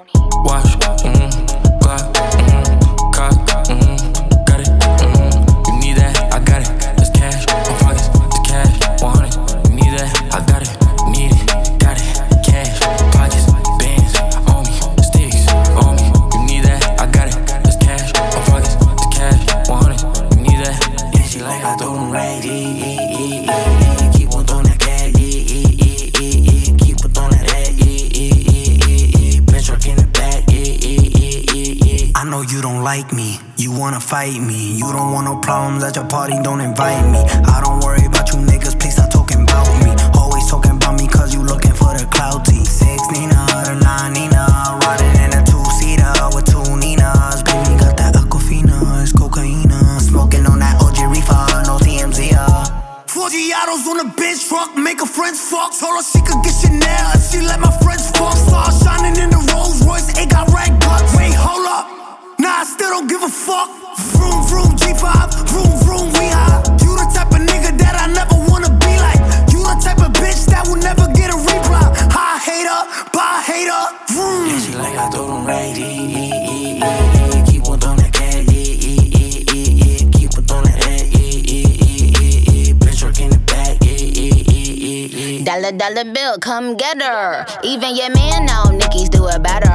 Wash, Glock, cock, got it, You need that, I got it. It's cash, my pockets, it's cash, 100. You need that, I got it, need it, got it. Cash, pockets, bands, on me, sticks, on me. You need that, I got it. It's cash, my pockets, it's cash, 100. You need that. Yeah, she like I throw them racks, keep on throwing that cash, keep on throwing that ass, bitch truck in the back, I know you don't like me, you wanna fight me. You don't want no problems at your party, don't invite me. I don't worry about you niggas, please stop talking about me. Always talking about me cause you looking for the clout team. 6 Nina, or 9 Nina, riding in a 2-seater with 2 Ninas. Baby got that Aquafina, it's cocaine. Smoking on that OG reefer, no TMZ. 4 Giottos on the bench truck, make her friends fuck. Told her she could get Chanel if she let my friends fuck. Stars shining in the Rolls Royce, it got rag bucks. Wait, hold up, nah, I still don't give a fuck. Vroom, vroom, G5, vroom, vroom, we high. You the type of nigga that I never wanna be like. You the type of bitch that will never get a reply. High hater, bye hater, vroom. Yeah, she like I throw them racks, keep on throwing that cash, keep on throwing that ass, bitch truck in the back, Dollar, dollar bill, come get her. Even your man know Nicki's do it better.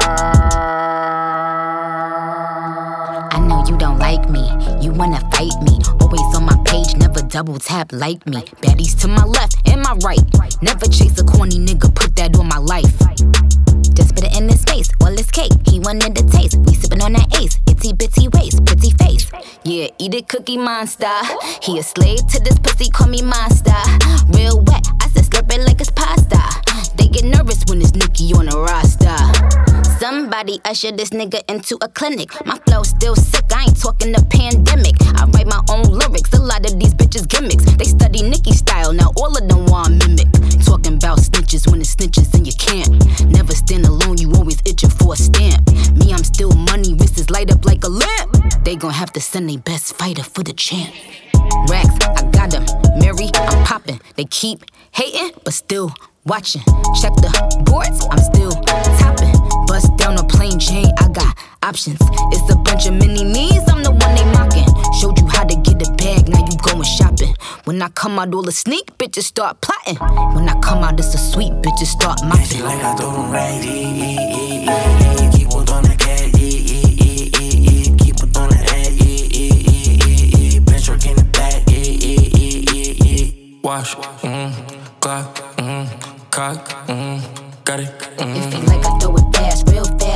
I know you don't like me, you wanna fight me. Always on my page, never double tap like me. Baddies to my left and my right. Never chase a corny nigga, put that on my life. Just put it in his face, all his cake. He wanted the taste, we sippin' on that ace. Itty bitty waist, pretty face. Yeah, eat it, Cookie Monster. He a slave to this pussy, call me monster. Real wet, I said slurp it like it's pasta. They get nervous when it's Nicki on the roster. Somebody usher this nigga into a clinic. My flow still sick, I ain't talking the pandemic. I write my own lyrics, a lot of these bitches gimmicks. They study Nicki style, now all of them want mimic. Talking about snitches when it's snitches and you can't. Never stand alone, you always itching for a stamp. Me, I'm still money, wrists light up like a lamp. They gon' have to send their best fighter for the champ. Racks, I got them. Mary, I'm popping. They keep hating, but still watching. Check the boards, I'm still topping. Bust down a plain chain, I got options. It's a bunch of mini-me's, I'm the one they mocking. Showed you how to get a bag, now you going shopping. When I come out, all the sneak bitches start plotting. When I come out, it's a sweet bitches start mopping. Yeah, she like I throw them racks, keep on throwing that cash, keep on throwing that ass, bitch truck in the back, Wash, Glock, cock, got it, It feel like I throw it fast, real fast.